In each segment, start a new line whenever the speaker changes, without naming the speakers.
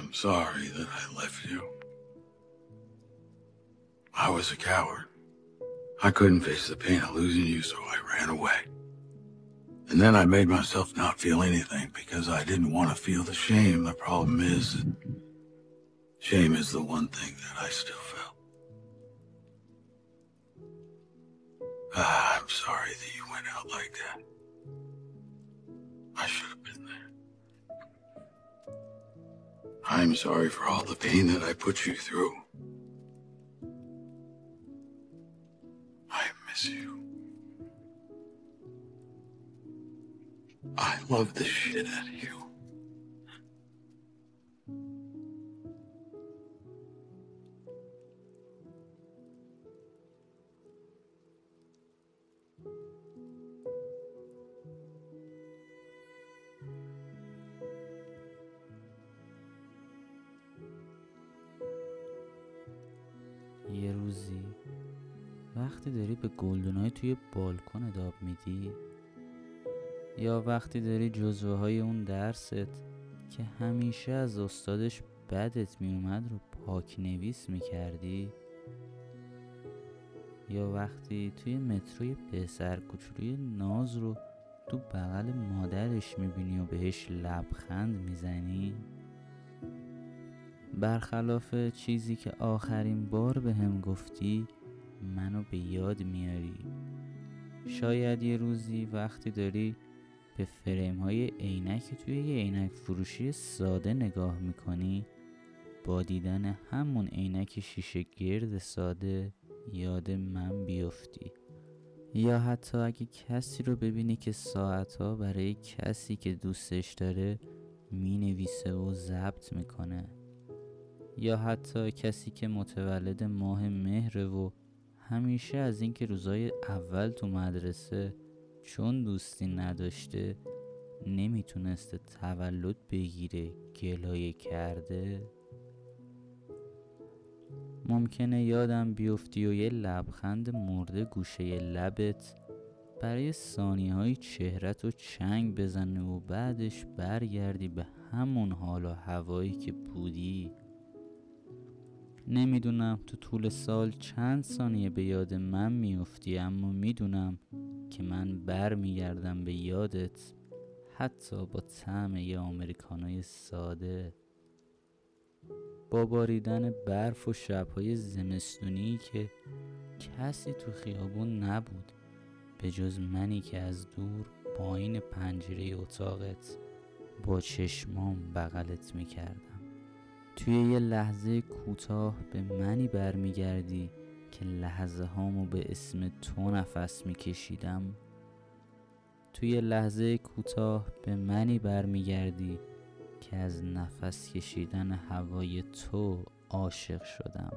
I'm sorry that I left you. I was a coward. I couldn't face the pain of losing you, so I ran away. And then I made myself not feel anything because I didn't want to feel the shame. The problem is that shame is the one thing that I still feel. I'm sorry that you went out like that. I should have been there. I'm sorry for all the pain that I put you through. I miss you. I love the shit out of you.
یه روزی وقتی داری به گلدونای توی بالکن آب میدی، یا وقتی داری جزوه های اون درست که همیشه از استادش بدت میومد رو پاک نویس میکردی، یا وقتی توی متروی پسر کوچولوی ناز رو تو بغل مادرش میبینی و بهش لبخند میزنی، برخلاف چیزی که آخرین بار به هم گفتی منو به یاد میاری. شاید یه روزی وقتی داری به فریم های عینک توی یه عینک فروشی ساده نگاه میکنی، با دیدن همون عینک شیشه گرد ساده یاد من بیفتی. یا حتی اگه کسی رو ببینی که ساعتها برای کسی که دوستش داره مینویسه و ضبط میکنه، یا حتی کسی که متولد ماه مهره و همیشه از اینکه روزای اول تو مدرسه چون دوستی نداشته نمیتونسته تولد بگیره گلایه کرده. ممکنه یادم بیفتی و یه لبخند مرده گوشه لبت برای ثانیه‌های چهرت رو چنگ بزنه و بعدش برگردی به همون حال و هوایی که بودی. نمیدونم تو طول سال چند ثانیه به یاد من میفتی، اما میدونم که من برمیگردم به یادت، حتی با طعم یه آمریکانوی ساده، با باریدن برف و شب‌های زمستونی که کسی تو خیابون نبود به جز منی که از دور پایین پنجره اتاقت با چشمام بغلت میکردم. توی یه لحظه کوتاه به منی برمیگردی که لحظه هامو به اسم تو نفس میکشیدم. توی لحظه کوتاه به منی برمیگردی که از نفس کشیدن هوای تو عاشق شدم.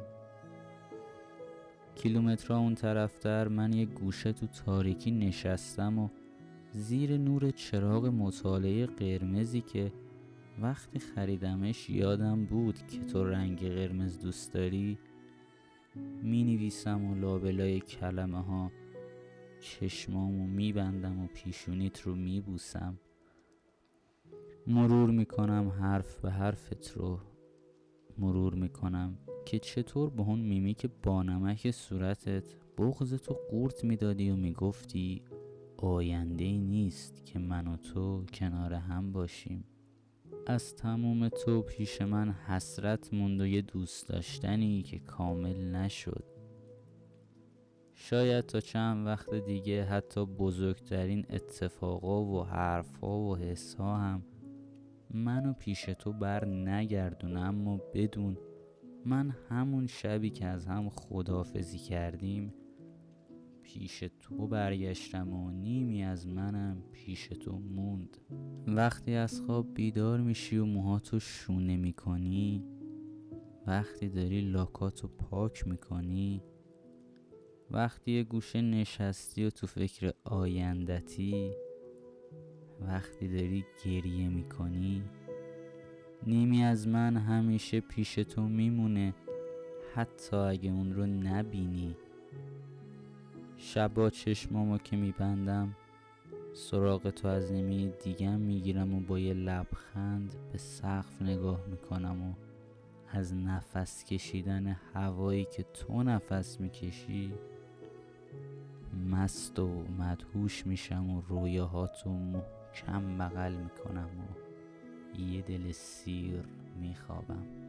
کیلومترها اون طرفتر من یه گوشه تو تاریکی نشستم و زیر نور چراغ مطالعه قرمزی که وقتی خریدمش یادم بود که تو رنگ قرمز دوست داری می نویسم و لابلای کلمه ها چشمامو می بندم و پیشونیت رو می بوسم. مرور می کنم حرف به حرفت رو، مرور می کنم که چطور با اون میمیک بانمک صورتت بغضتو قورت می دادی و می گفتی آینده‌ای نیست که من و تو کنار هم باشیم. از تموم تو پیش من حسرت موند و یه دوست داشتنی که کامل نشد. شاید تا چند وقت دیگه حتی بزرگترین اتفاقا و حرفا و حسا هم منو پیش تو بر نگردونه، اما بدون من همون شبی که از هم خداحافظی کردیم پیش تو برگشتم و نیمی از منم پیش تو موند. وقتی از خواب بیدار میشی و موهاتو شونه میکنی، وقتی داری لاکاتو پاک میکنی، وقتی یه گوشه نشستی و تو فکر آیندتی، وقتی داری گریه میکنی، نیمی از من همیشه پیش تو میمونه، حتی اگه اون رو نبینی. شبا چشمامو که میبندم سراغ تو از نیمه دیگم میگیرم و با یه لبخند به سقف نگاه میکنم و از نفس کشیدن هوایی که تو نفس میکشی مست و مدهوش میشم و رویاهاتو محکم بغل میکنم و یه دل سیر میخوابم.